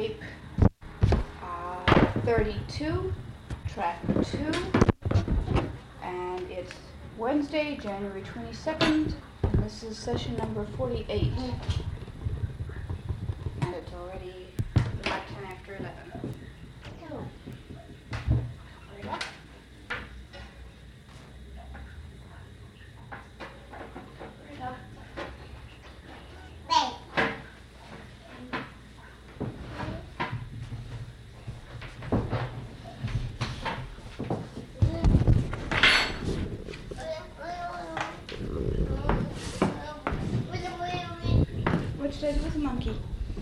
tape 32, track 2, and it's Wednesday, January 22nd, and this is session number 48. And it's already about 10 after 11. So, hurry up. Hurry up. Which side was a monkey?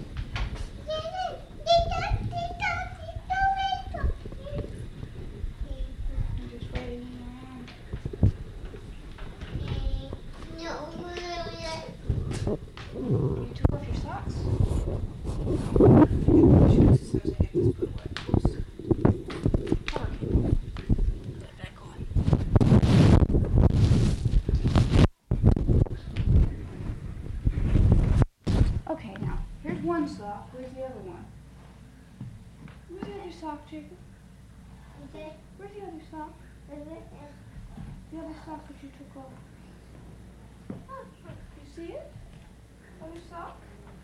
I'm just waiting around. You took off your socks? Shoes as soon as I get this put away. Oops. Hold on. Put it back on. Okay, now, here's one sock. Where's the other one? Where's the other sock, Jacob? Where's the other sock? The other sock that you took off. You see it? Other sock?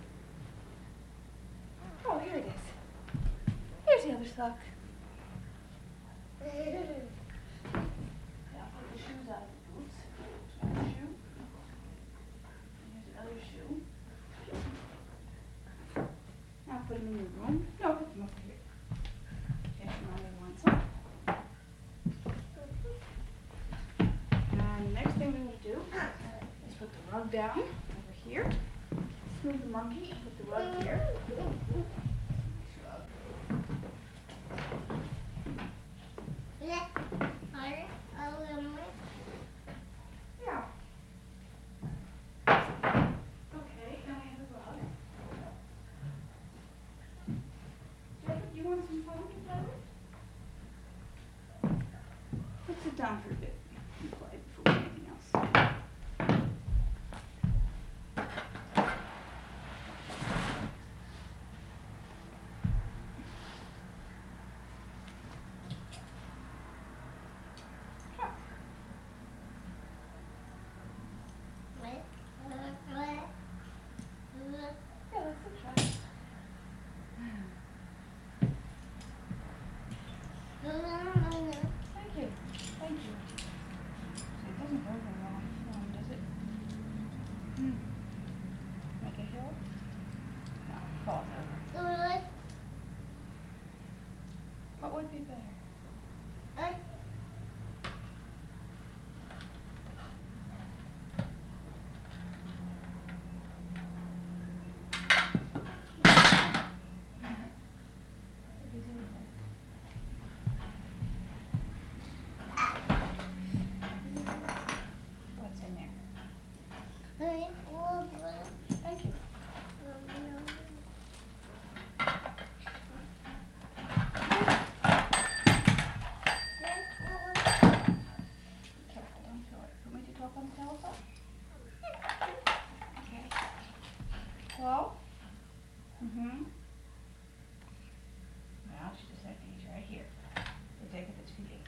Oh, here it is. Here's the other sock. Yeah, I'll put the shoes out of the boots. There's one shoe. And here's the other shoe. Now put them in your room. No, put them over here. If you only want some. And the next thing we will do is put the rug down over here. Move the monkey and put the rug here. Yeah. Okay, now we have a rug. Jacob, you want some fun to play with? Let's sit down for a bit and play before we do anything else. Yeah, let's try. Thank you. Thank you. So it doesn't go very well on the phone, does it? Make a hill? No, it falls over. What would be better? What's in there? Thank you. Careful, don't kill it. Want me to talk on the telephone? Okay. Hello? Well, she just said he's right here. So Jacob is feeding.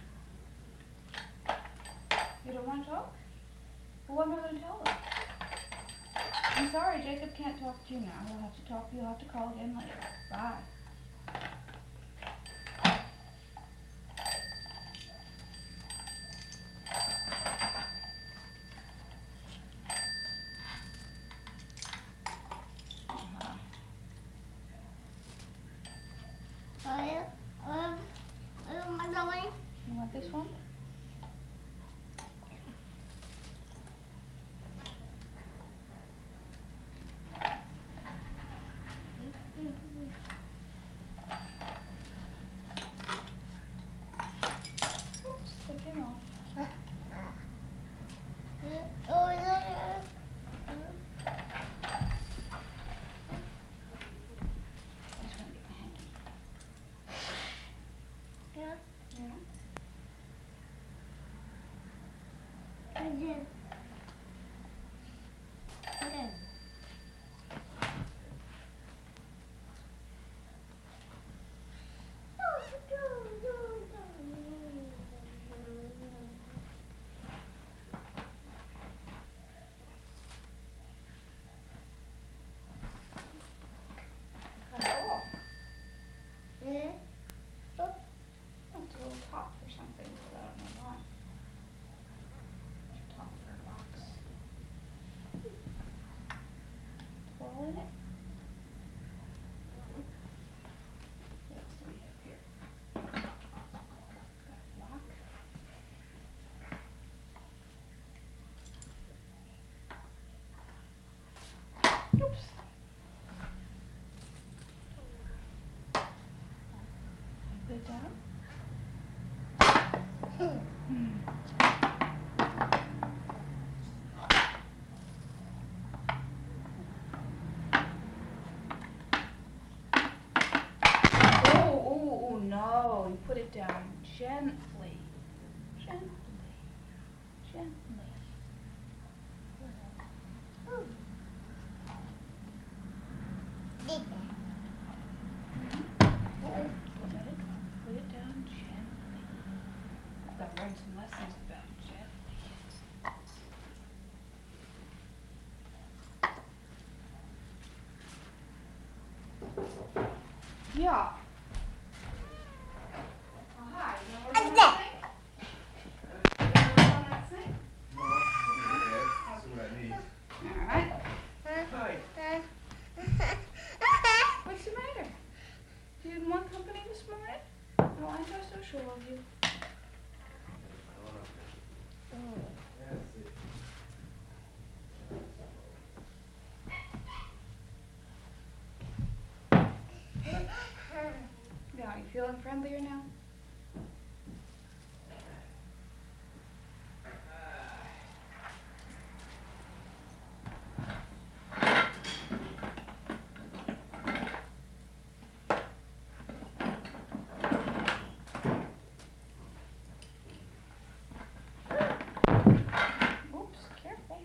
You don't want to talk? Well, what am I going to tell her? I'm sorry, Jacob can't talk to you now. He'll have to talk. You'll have to call again later. Bye. You want this one? Oops. Put it down. Oh, no, you put it down gently. Gently. Gently. Put it down gently. I've got to learn some lessons about gently. Yeah. Oh, hi. You know where we're going? Alright. Hi. What's the matter? You didn't want company this morning? No antisocial of you. Yeah, are you feeling friendlier now? Oops, careful.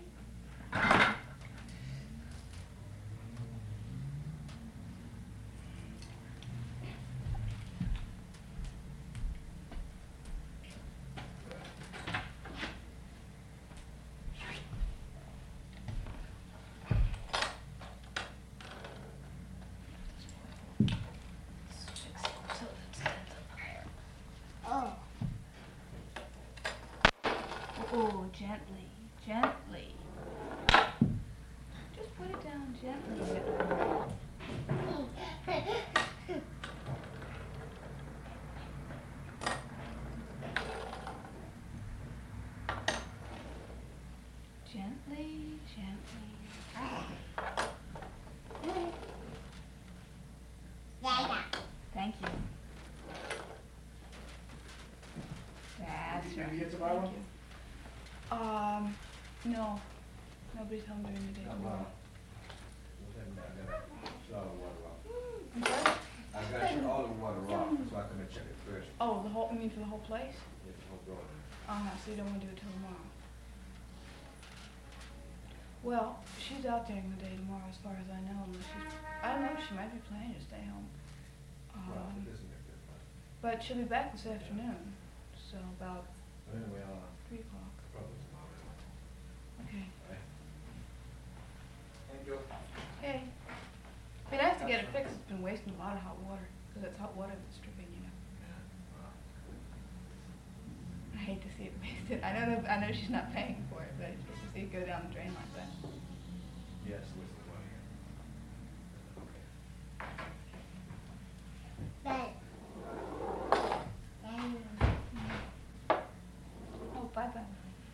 Oh, gently, gently. Just put it down gently. Gently, gently. Thank you. That's right. Did you get to buy one? No. Nobody's home during the day tomorrow. I'm sorry? I got you all the water off, so I come and check it first. Oh, the whole, you mean for the whole place? Get the whole going. So you don't want to do it till tomorrow. Well, she's out during the day tomorrow as far as I know. I don't know, she might be planning to stay home. Well, it doesn't make that much. But she'll be back this afternoon, so about Anyway, 3 o'clock. probably tomorrow. Okay. Alright. Thank you. Hey. I mean, I have to get it fixed. It's been wasting a lot of hot water, because it's hot water that's dripping, you know. Yeah, well, I hate to see it wasted. I know she's not paying for it, but I hate to see it go down the drain like that. yes, with the money. Okay. Oh, bye-bye.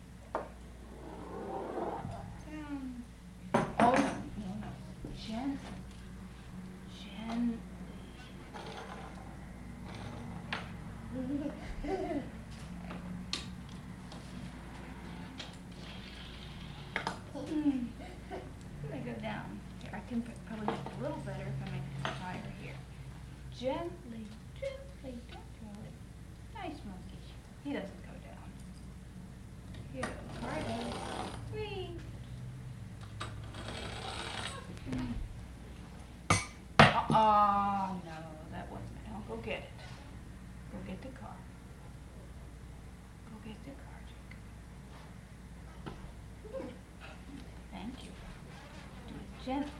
Oh, no. Gently. Gently. Let me go down. Here, I can probably make it a little better if I make it higher here. Gently, gently, don't throw it. Nice monkey. He doesn't go down. Here, Cardo. Whee! No, that wasn't it. I'll go get it. Go get the car. Go get the car, Jacob. Thank you. Do it gently.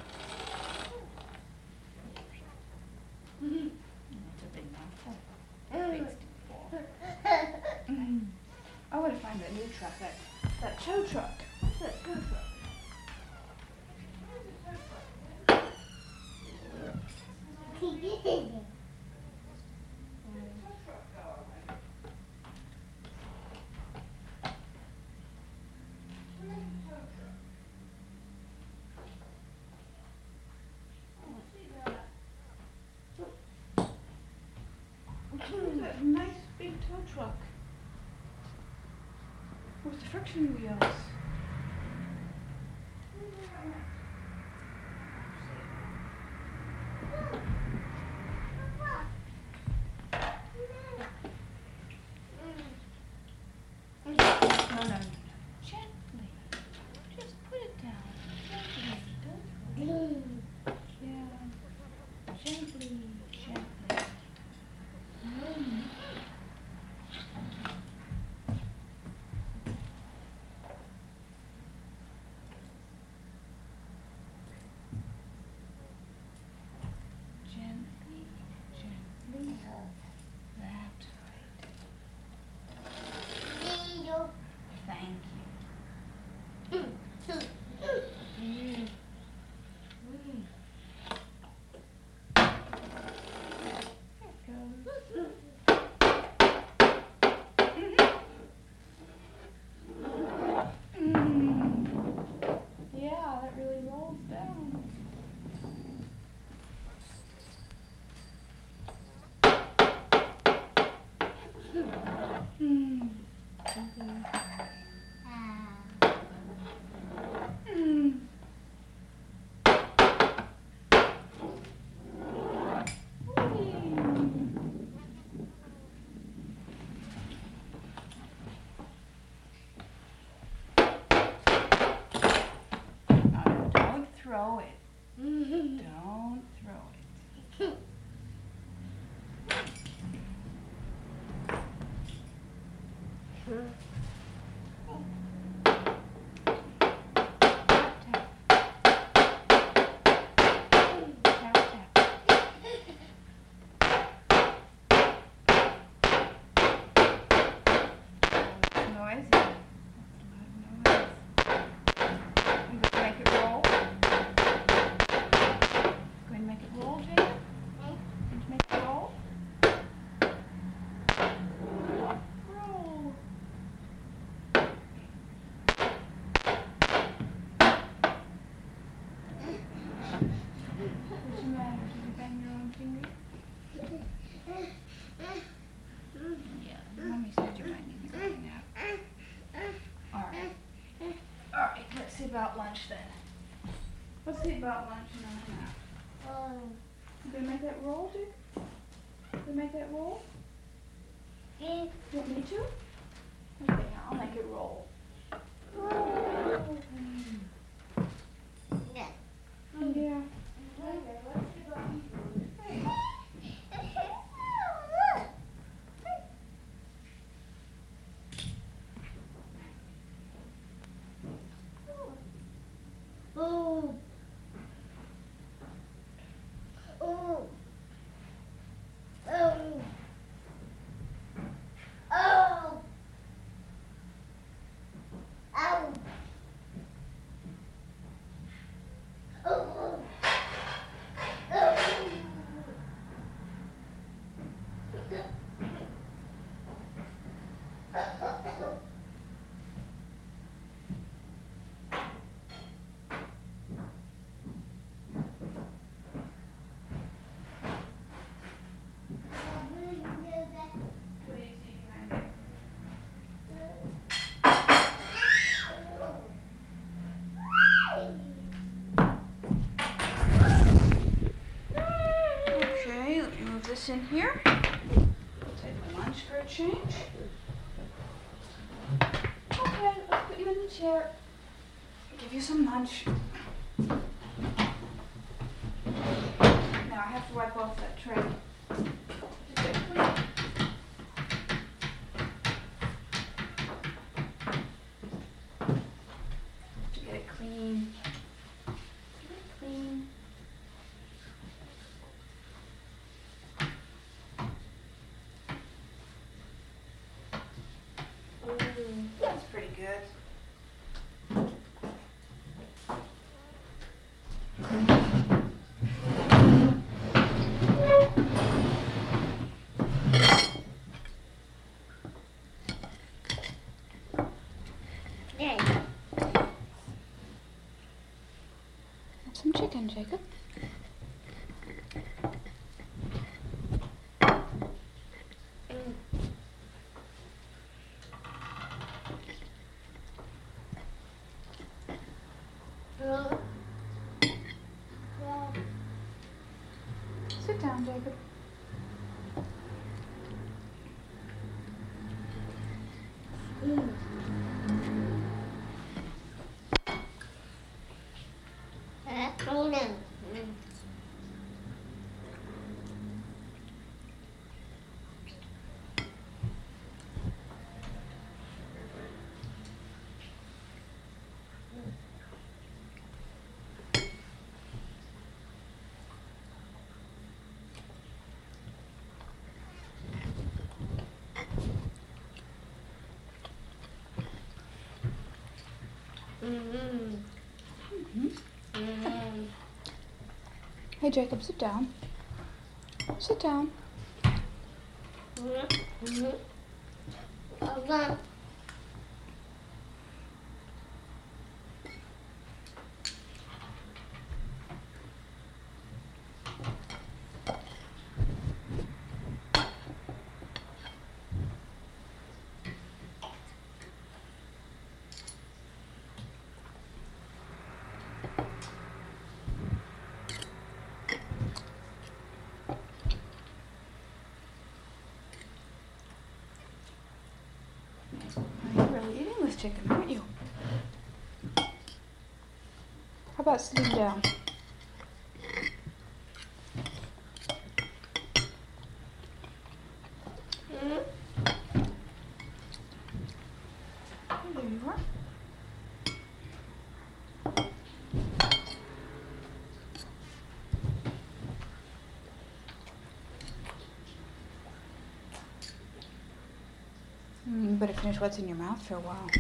That's a big mouthful. Big stick ball. I want to find that new truck, that tow truck. What's that tow truck? Where's the friction wheels? No, no, no. Gently. Just put it down. Gently. Don't worry. Yeah. Gently. Gently. Gently. Gently. That's right. Thank you. Yeah, that really rolls down. Don't throw it. Don't throw it. Tap, tap. Noise. Noise. I'm going to make it roll. Go ahead and make it roll, Jacob. Going to make it roll. Roll. What's the matter? Did you bang your own finger? Yeah, Mommy said you're banging your own now. Alright. Alright, let's see about lunch then. Let's see about lunch and then a nap. You gonna make that roll, Dick? You gonna make that roll? You want me to? Okay, I'll make it roll. Yeah. Okay, let me move this in here. Take my lunch for a change. Okay, let's put you in the chair. Give you some lunch. Now I have to wipe off that tray. Just get it clean. To get it clean. Get it clean. That's pretty good. There you go. Have some chicken, Jacob. Sit down, Jacob. Hey, Jacob, sit down. Sit down. You're really eating this chicken, aren't you? How about sitting down? There you are. You better finish what's in your mouth for a while.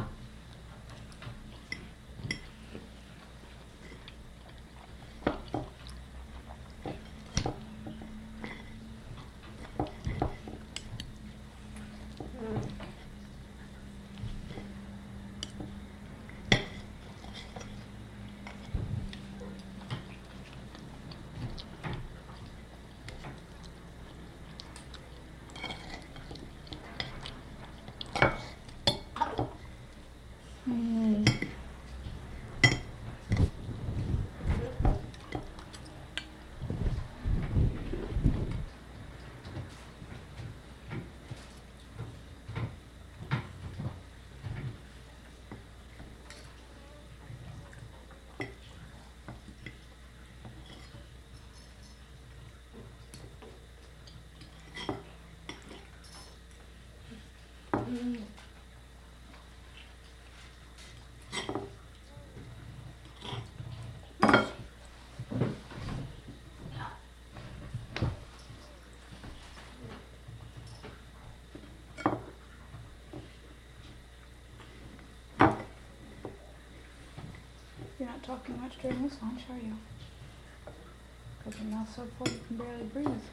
You're not talking much during this lunch, are you? Because your mouth's so full you can barely breathe.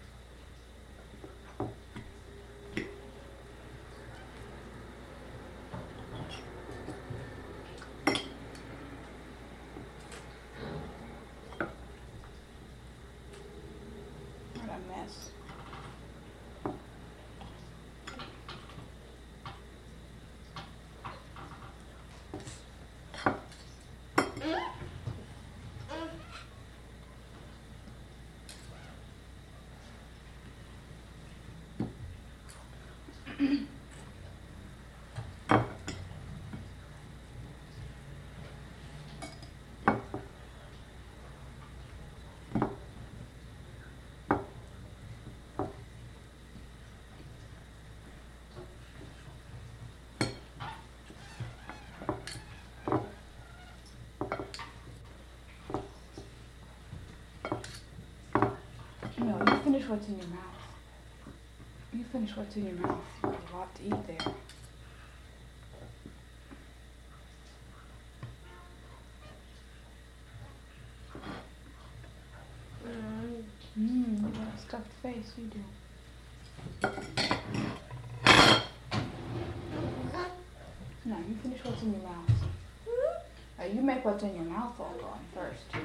What a mess. No, you finish what's in your mouth. You finish what's in your mouth. There's a lot to eat there. You got a stuffed face, you do. No, you finish what's in your mouth. You make what's in your mouth all gone first.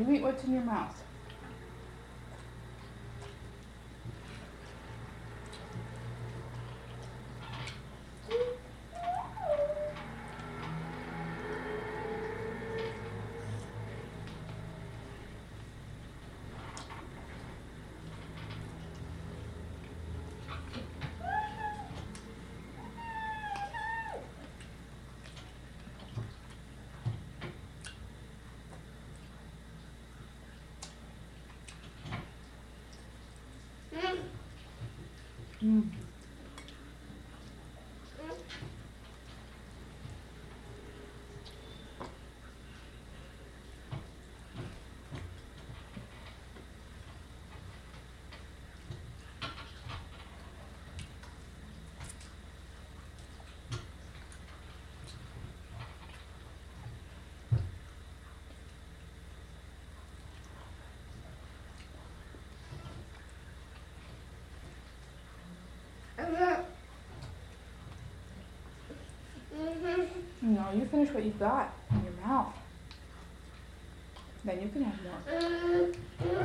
you eat what's in your mouth. Mm. No, you finish what you've got in your mouth. Then you can have more.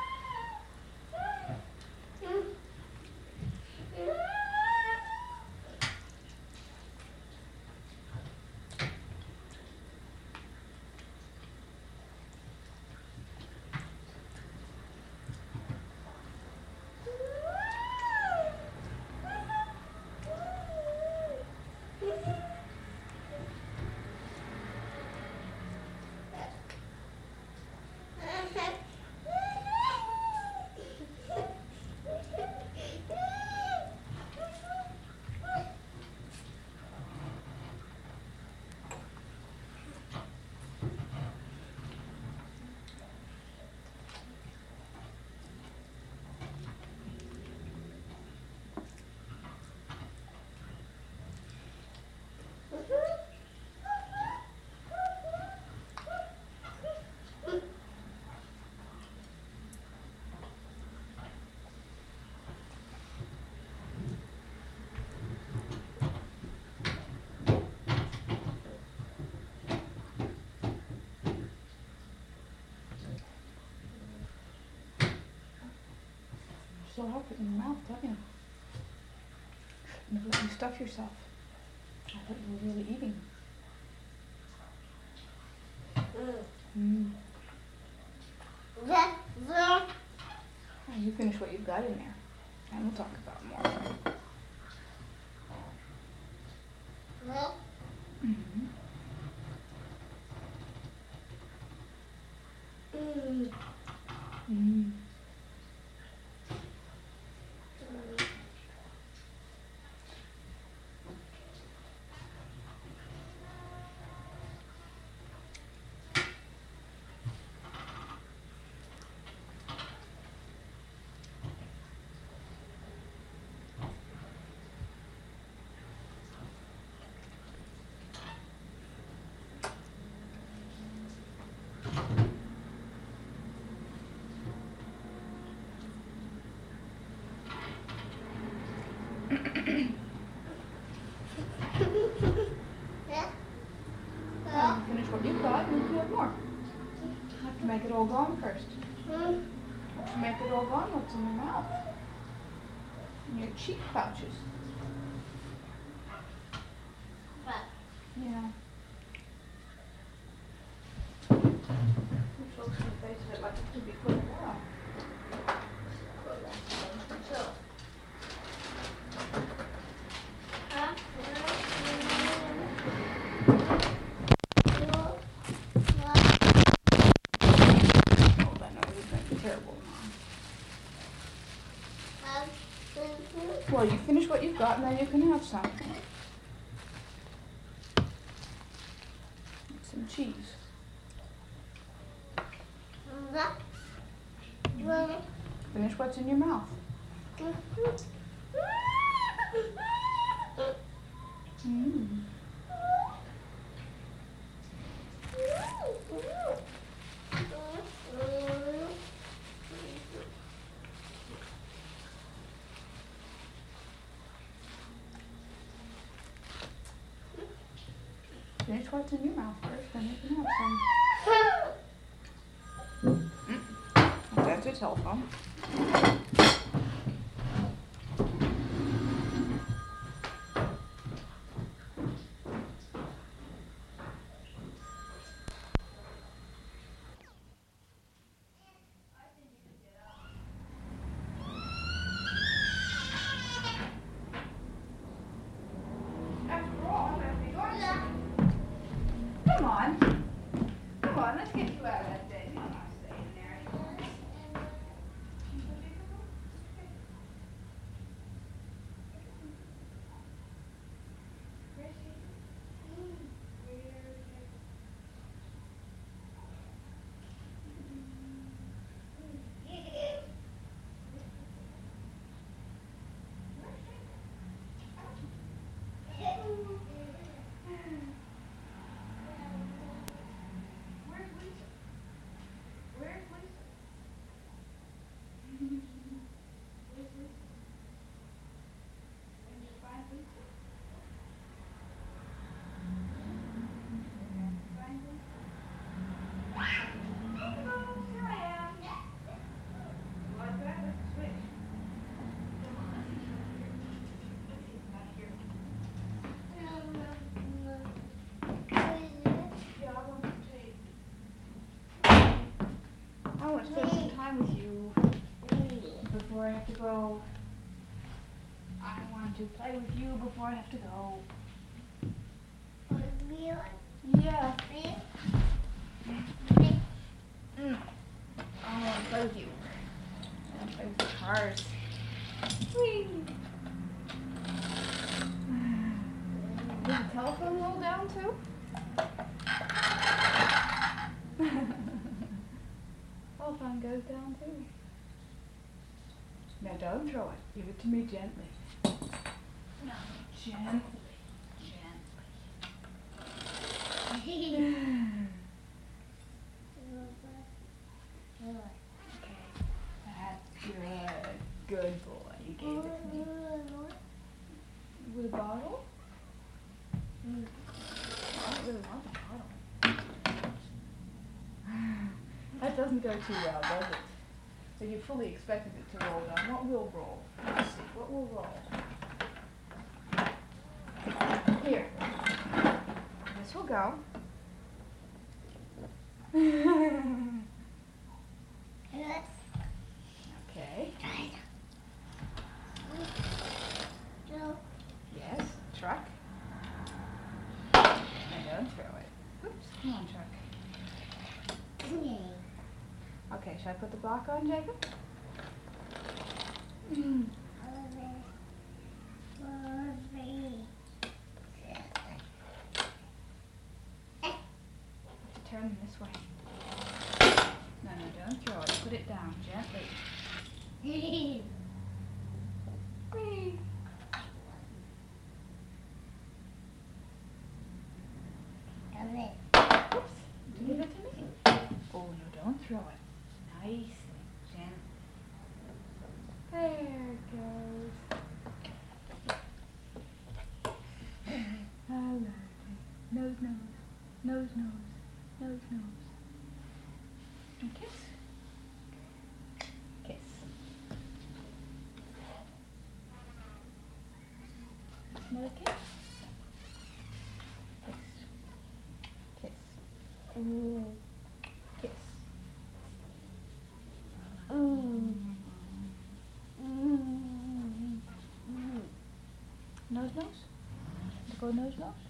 So help it in your mouth, don't you? Never let you stuff yourself. I thought you were really eating. You finish what you've got in there, and we'll talk about more. Finish what you've got, and you can have more. You have to make it all gone first. Once you make it all gone, what's in your mouth? In your cheek pouches. Yeah. Which looks in the face of it like it could be put down. Well, you finish what you've got, and then you can have some. Some cheese. Finish what's in your mouth. Finish what's in your mouth first, then you can have some. your telephone. Come on. Come on, let's get you out of that bed. You're not staying there anymore. I want to spend some time with you before I have to go. I want to play with you before I have to go. Yeah. I want to play with you. I want to play with the cars. Whee! Did the telephone roll down too? Telephone goes down too. Now don't throw it. Give it to me gently. No, gently. Gently. Okay. That's good. Good boy. You gave it to me. With a bottle? I don't really want the bottle. That doesn't go too well, does it? So you fully expected it to roll down. What will roll? Let's see. What will roll? Here. This will go. Okay. Yes, truck. And don't throw it. Oops, come on, truck. Okay, should I put the block on, Jacob? Turn them this way. No, don't throw it. Put it down gently. Whee! Oops. Give it to me. Oh, no, don't throw it. Nicely, gently. There it goes. Hello. Nose, nose. Nose, nose. Nose, nose. And kiss. Kiss. Another kiss. Kiss. Kiss. Ooh. Kiss. Nose, nose? Go nose, nose?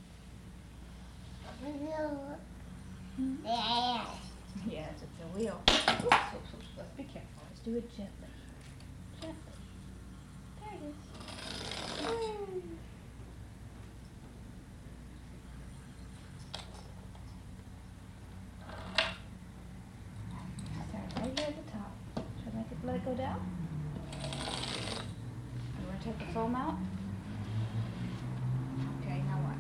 Yes, it's a wheel. Oops, oops, oops. Let's be careful. Let's do it gently. Gently. There it is. Woo. Start right here at the top. Should I make it, let it go down? You want to take the foam out? Okay, now what?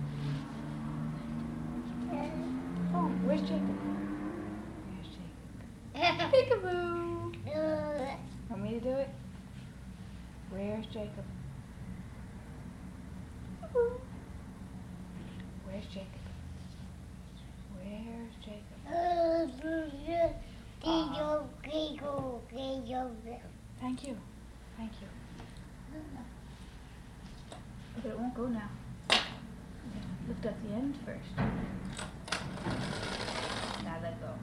Oh, where's Jacob? Where's Jacob? Peekaboo! Want me to do it? Where's Jacob? Where's Jacob? Where's Jacob? Thank you. Thank you. Okay, it won't go now. Lift at the end first. Now let go.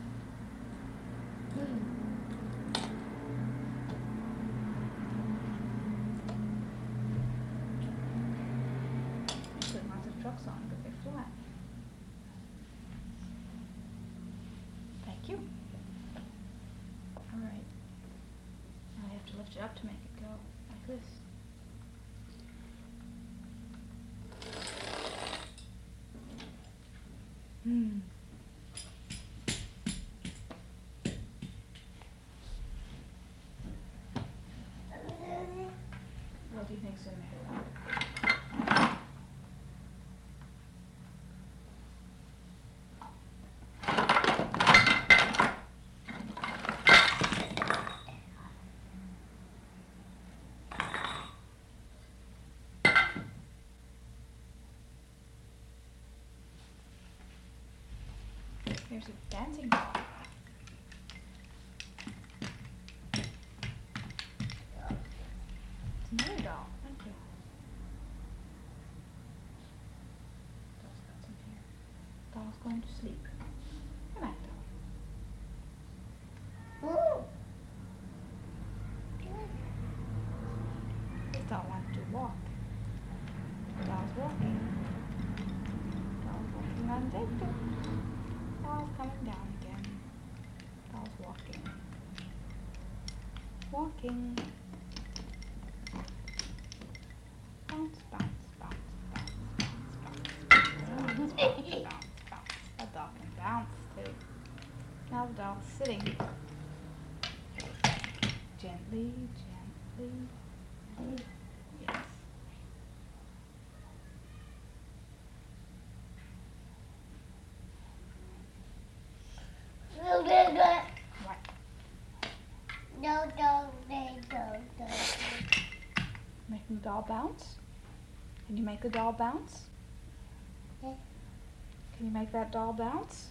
Put lots of trucks on, but they're flat. Thank you. Alright. Now I have to lift it up to make it go like this. What do you think's in there? There's a dancing doll. It's another doll. Thank you. Doll's got some hair. Doll's going to sleep. Come on, doll. This doll wants to walk. Doll's walking. Doll's walking on Victor. Doll's coming down again. Doll's walking. Walking. Bounce, bounce, bounce, bounce, bounce, bounce, bounce, bounce, bounce. That doll can bounce too. Now the doll's sitting. Gently, gently. Yes. What? Making the doll bounce? Can you make the doll bounce? Can you make that doll bounce?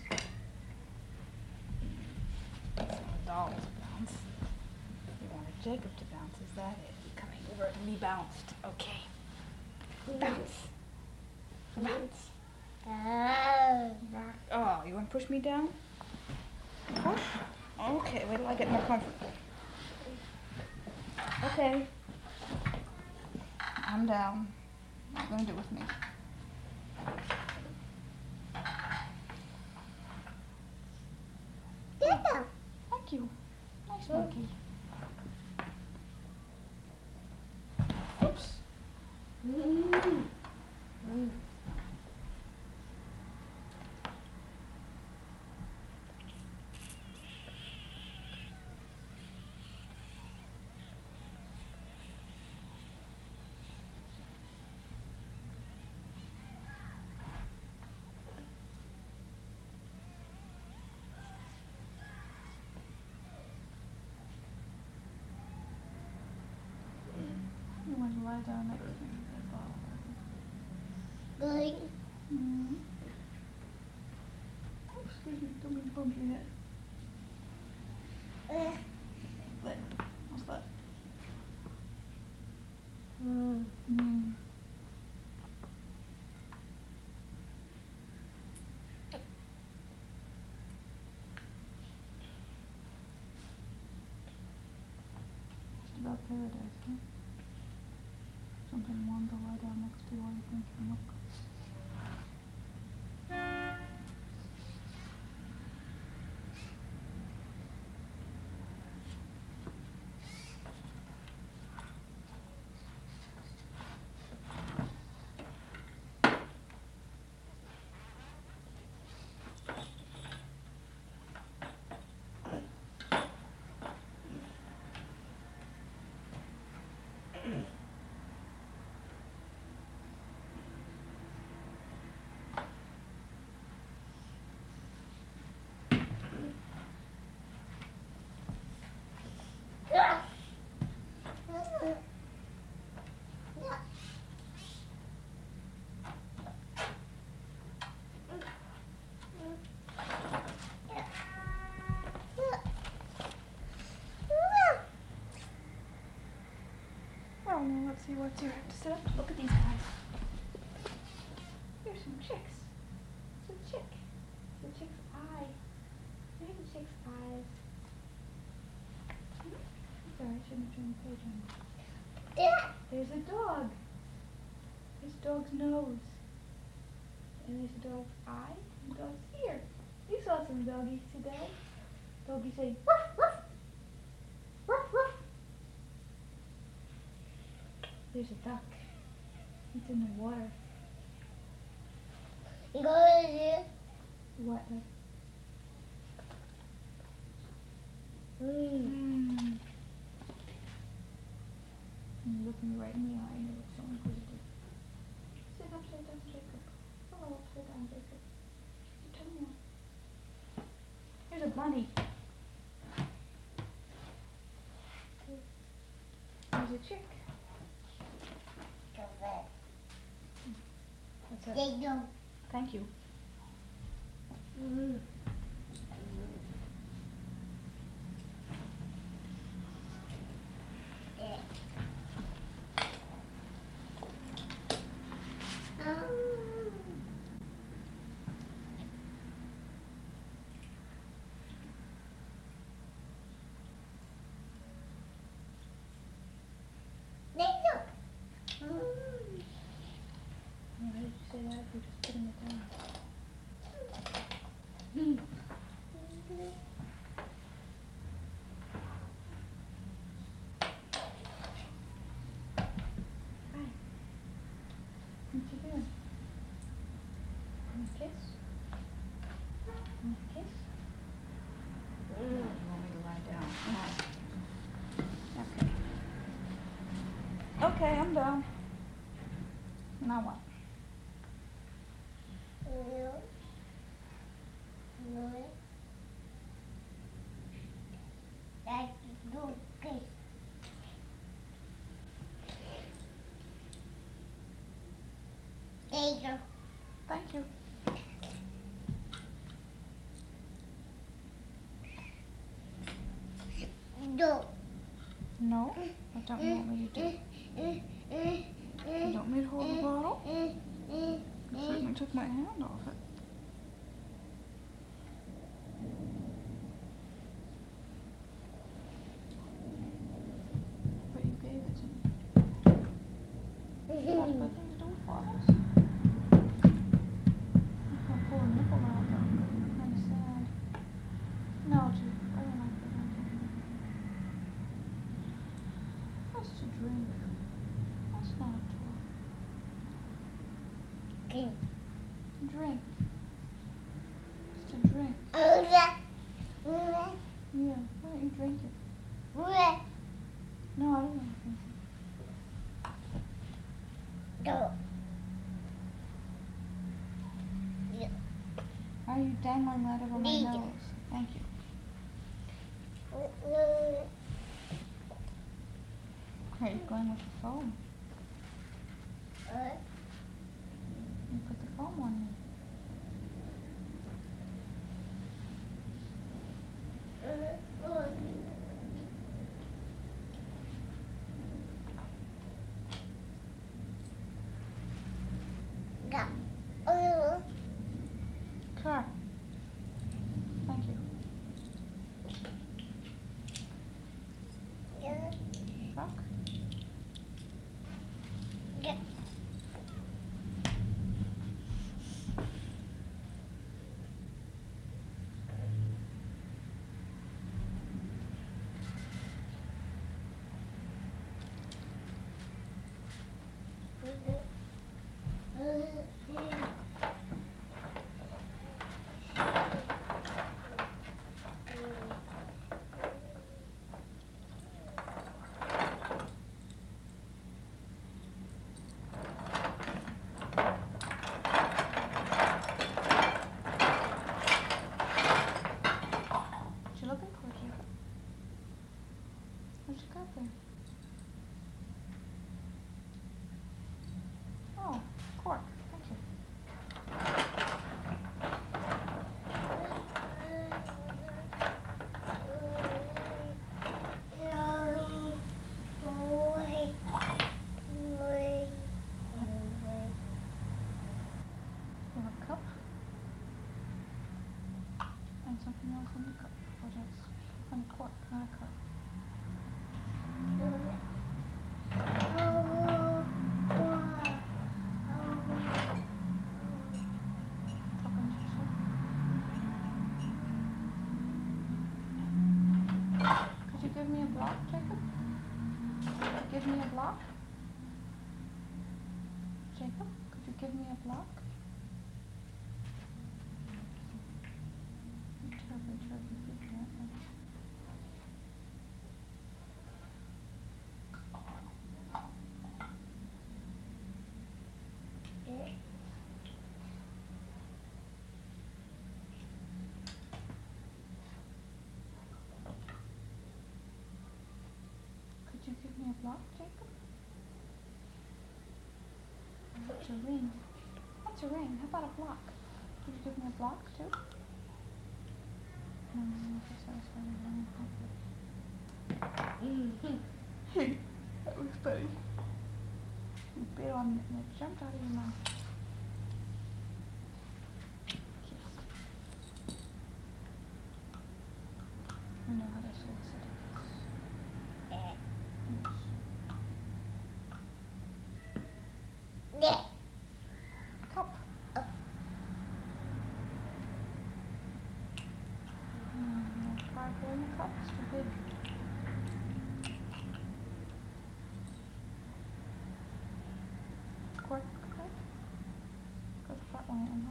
That's how dolls bounce. You wanted Jacob to bounce, is that it? Coming over and be bounced. Okay. Bounce. Bounce. Oh, you want to push me down? Push? Okay, wait till I get more comfortable. Okay. I'm down. What are you going to do with me? Thank you. Nice monkey. Oops. You want to lie down next to me? Oh, excuse me, don't mean to bump your head. What? What's that? Just about paradise, huh? Something warm to lie down next to while you think you look. boards here. I have to sit up to look at these guys. Here's some chicks. It's a chick. It's a chick's eye. There's a chick's eyes. Sorry, I shouldn't have turned the page on. There's a dog. There's a dog's nose. And there's a dog's eye and a dog's ear. You saw some doggies today. Doggies say, woof, woof. Woof, woof. There's a duck. It's in the water. What? You look me right in the eye and you look so inquisitive. Sit upside down, Jacob. Hello, upside down, Jacob. Tell me what. There's a bunny. There's a chick. What's that? Thank you. Why did you say that if you're just putting it down? Hi. What you doing? Want a kiss? Want a kiss? No, you want me to lie down? No. Okay. Okay, I'm done. Now what? Thank you. No, what don't you want me to do? You don't want me to hold the bottle? You certainly took my hand off it. But you gave it to me. That's what things do for us. I'm gonna pull a nipple out though. I'm kind of sad. No, Jake, I don't like the drinking. That's to drink. That's not a toy. Drink. It's to drink. Yeah, why don't you drink it? No, I don't want to drink it. Why are you dangling that over my nose? Thank you. Where are you going with the foam? You put the foam on me. Car. Thank you. Truck. clean the cup. Oh, that's on a cork, not a cup. Could you give me a block, Jacob? Give me a block? Jacob, could you give me a block? Terribly people, aren't they? Could you give me a block, Jacob? That's a ring. That's a ring. How about a block? Could you give me a block too? That was funny. You bit on it and it jumped out of your mouth. Kiss. I know how to solicit it. Yes. Cup. Try pulling the cup. It's too big. Cork, cork. Go the front one in,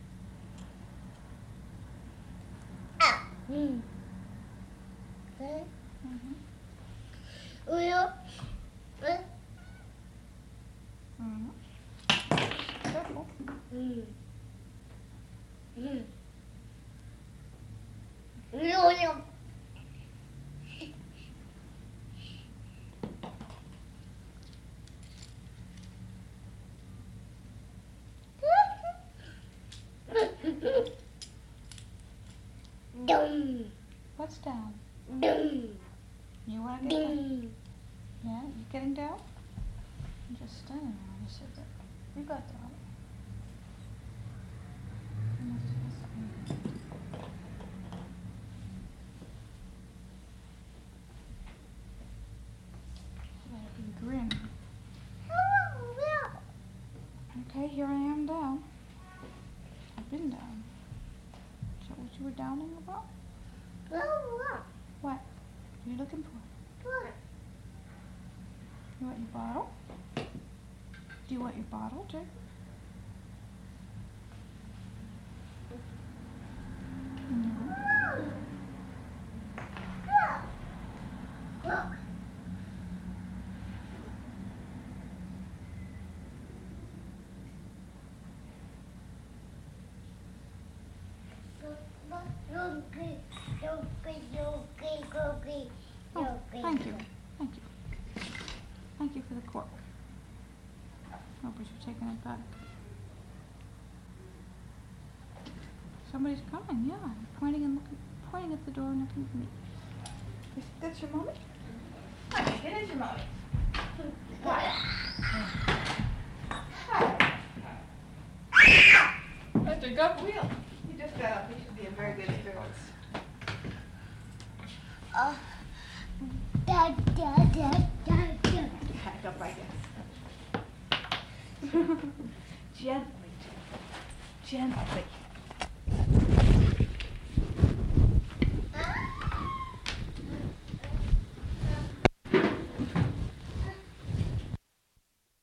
huh? Mm-hmm. Careful. What's down? You want to get down? Yeah, you getting down? I'm just standing there. You said that. You got down. Better be grim. Okay, here I am down. I've been down. Is that what you were downing about? What? What are you looking for? You want your bottle? Do you want your bottle, Jake? No. Oh, thank you. Thank you. Thank you for the cork. Hope you're taking it back. Somebody's coming, yeah. Pointing and looking, pointing at the door and looking at me. You think that's your mommy? I think it is your mommy. What? That's a good wheel. He just got up. He should be in very good spirits. Back up, I guess. Gently, gently.